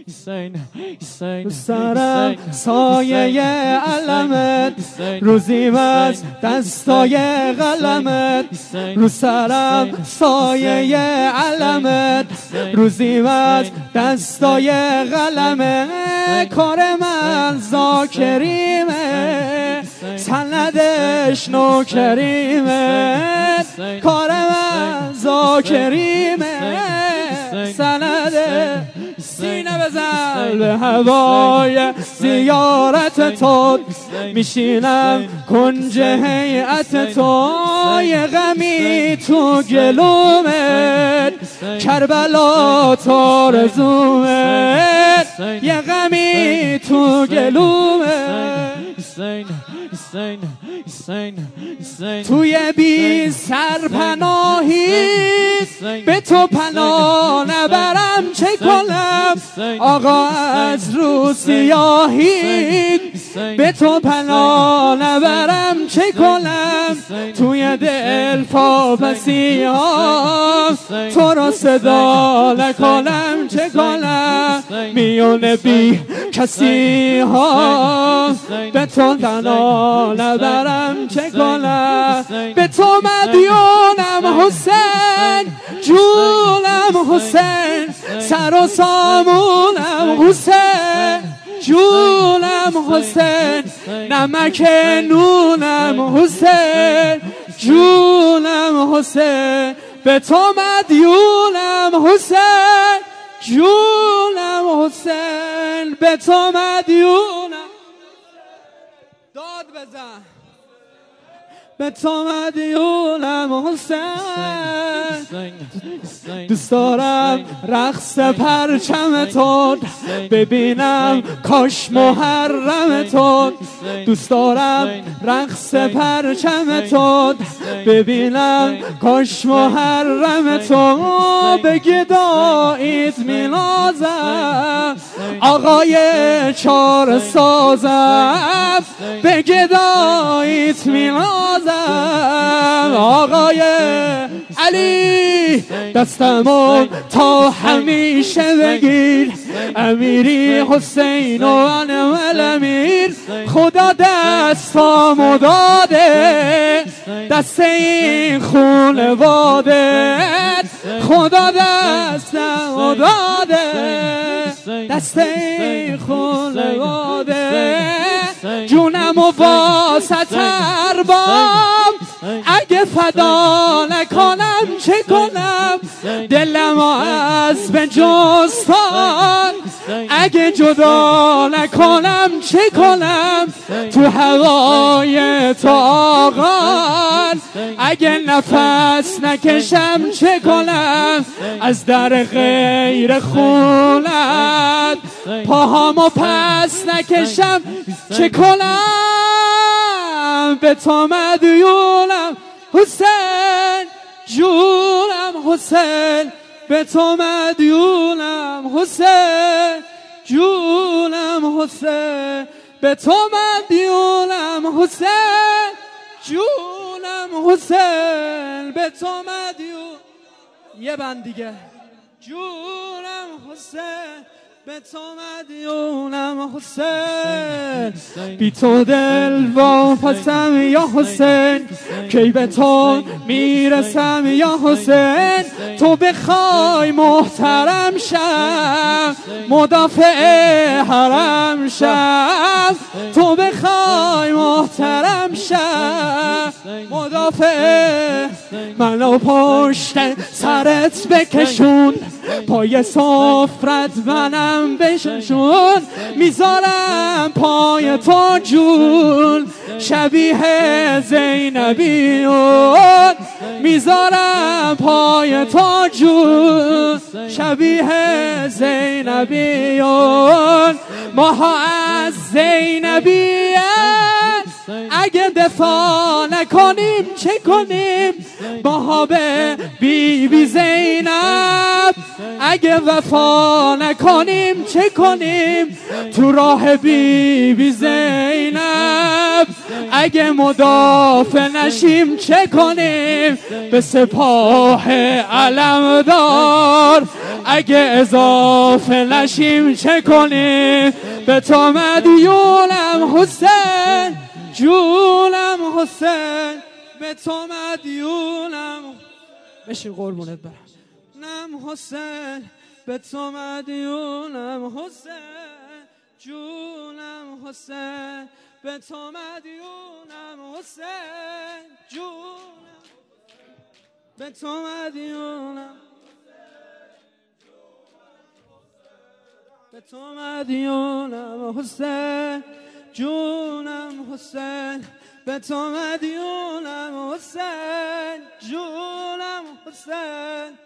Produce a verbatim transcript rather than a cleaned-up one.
سرم سایه علمت، روزیم از دستای قلمت. رو سرم سایه علمت، روزیم از دستای قلمت. کار من ذاکریمه، سندش نوکریمه. کار من ذاکریمه، سنده. سینه بزن به هوای زیارت تو، میشینم کنج هیئت تو. یه غمی تو گلومت، کربلا تو رزومت. یه غمی تو گلومت، توی بی سرپناهی به تو پناه نبرم چه کنم. آقا از رو سیاهی به تو پناه نبرم چه کنم. توی دل پاپسی ها تو رو صدا نکنم چه کنم. میون بی کسی ها به تو پناه نبرم چه کنم. به تو مدیونم حسین، جونم حسین. سر و سامونم حسین، جونم حسین. نمک نونم حسین، جونم حسین. به تو مدیونم حسین، جونم حسین. به تو مدیونم. داد بزن. به تو مدیونم حسین. دوست دارم رقص پرچم تو ببینم کاش محرم تو. دوست دارم رقص پرچم تو ببینم کاش محرم تو. به گداییت میلازم آقای چار سازم. به گداییت میلازم آقای علی. دستمو تا همیشه بگیر، امیری حسین و انوال امیر. خدا دستامو داده، دست این خونواده. خدا دستامو داده، دست این خونواده. جونم و واسط ارباب اگه فدا نکنم چه کنم. دلم از به جستان اگه جدا نکنم چه کنم. تو هوای تو آقان اگه نفس نکشم چه کنم. از در غیر خونت پاهامو پس نکشم چه کنم. به تو مدیونم حسین، جونم حسین. به تو مدیونم حسین، جونم حسین. به تو مدیونم حسین، جونم حسین. به تو مدیون. یه بند دیگه. جونم حسین، به تو مدیونم حسین. بی تو دل واپسم یا حسین، کی به تو میرسم یا حسین. تو بخوای محترم شم، مدافع حرم شم. تو بخوای محترم شم، مدافع. منو پشت سرت بکشون، پای سفرت منم بششون. میذارم پای تو جون، شبیه زینبیون. میذارم پای تو جون، شبیه زینبیون. ماها از زینبیه اگه دفاع نکنیم چه کنیم. ماها به بی بی زینب اگه وفا نکنیم چه کنیم. تو راه بی بی زینب اگه مدافع نشیم چه کنیم. به سپاه علمدار اگه اضافه نشیم چه کنیم؟ به تو مدیونم حسین جونم حسین، به تو مدیونم. بشین قربونت برم. نم حسین به تو مدیونم حسین جونم حسین، به تو مدیونم حسین جونم، به تو مدیونم، به تو مدیونم حسین جونم حسین، به تو مدیونم حسین جونم حسین.